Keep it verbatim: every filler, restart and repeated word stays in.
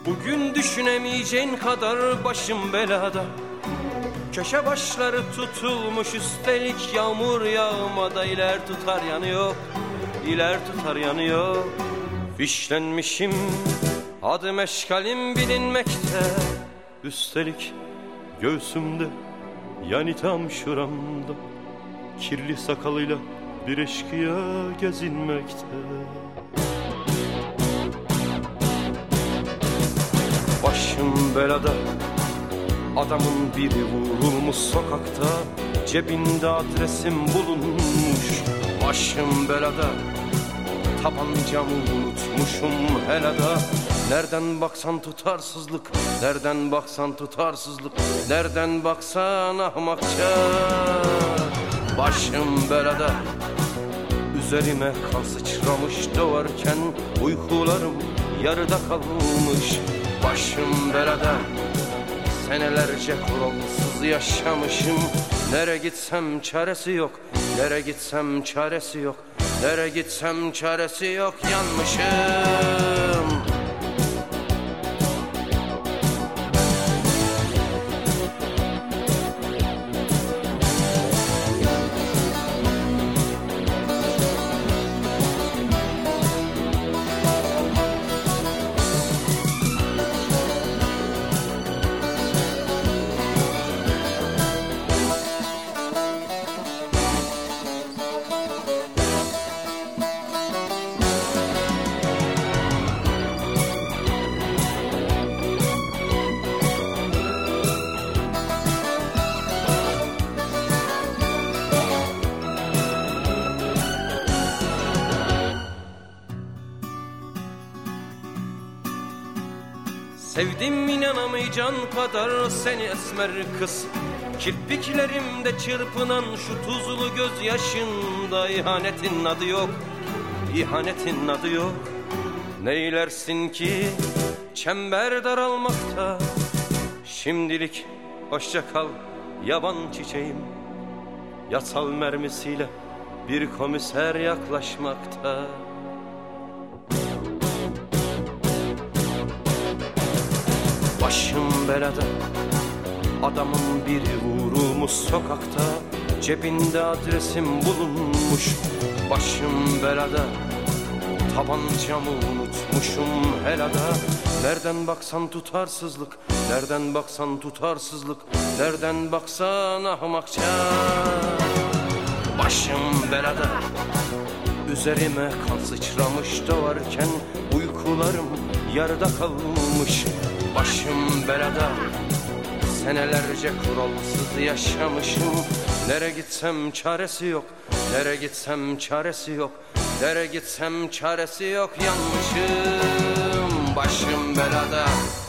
Bugün düşünemeyeceğin kadar başım belada. Köşe başları tutulmuş, üstelik yağmur yağmada. İler tutar yanı yok, iler tutar yanı yok. Fişlenmişim, adım eşkalim bilinmekte. Üstelik göğsümde, yani tam şuramda, kirli sakalıyla bir eşkıya gezinmekte. Başım belada, adamın biri vurulmuş sokakta. Cebinde adresim bulunmuş. Başım belada, tabancamı unutmuşum helada. Nereden baksan tutarsızlık, nereden baksan tutarsızlık, nereden baksan ahmakça. Başım belada, üzerime kan sıçramış doğarken uykularım yarıda kalmış. Başım belada, senelerce kuralsız yaşamışım. Nere gitsem çaresi yok, nere gitsem çaresi yok, nere gitsem çaresi yok, yanmışım. Sevdim inanamayacağın kadar seni esmer kız. Kirpiklerimde çırpınan şu tuzlu gözyaşında. İhanetin adı yok, ihanetin adı yok. Neylersin ki çember daralmakta. Şimdilik hoşça kal yaban çiçeğim. Yasal mermisiyle bir komiser yaklaşmakta. Başım belada, adamın biri vurulmuş sokakta. Cebinde adresim bulunmuş. Başım belada, tabancamı unutmuşum helada. Nereden baksan tutarsızlık, nereden baksan tutarsızlık, nereden baksan ahmakça. Başım belada, üzerime kan sıçramış doğarken uykularım yarıda kalmış. Başım belada, senelerce kuralsız yaşamışım. Nere gitsem çaresi yok, nere gitsem çaresi yok, nere gitsem çaresi yok, yanmışım. Başım belada.